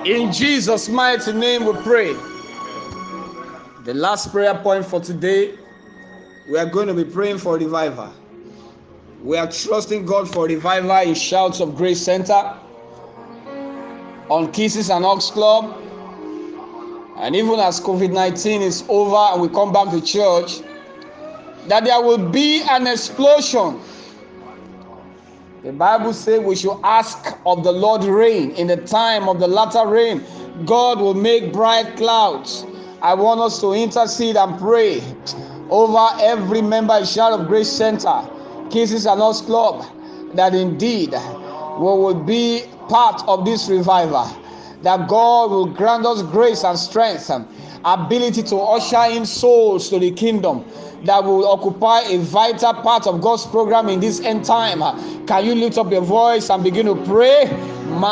In Jesus' mighty name we pray. The last prayer point for today, we are going to be praying for revival. We are trusting God for revival in Shouts of Grace Center, on Kisses and Oaks Club, and even as COVID-19 is over and we come back to church, that there will be an explosion. The Bible says we should ask of the Lord rain. In the time of the latter rain, God will make bright clouds. I want us to intercede and pray over every member in Shout of Grace Center, Kisses and Oaks Club, that indeed we will be part of this revival, that God will grant us grace and strength, ability to usher in souls to the kingdom, that will occupy a vital part of God's program in this end time. Can you lift up your voice and begin to pray?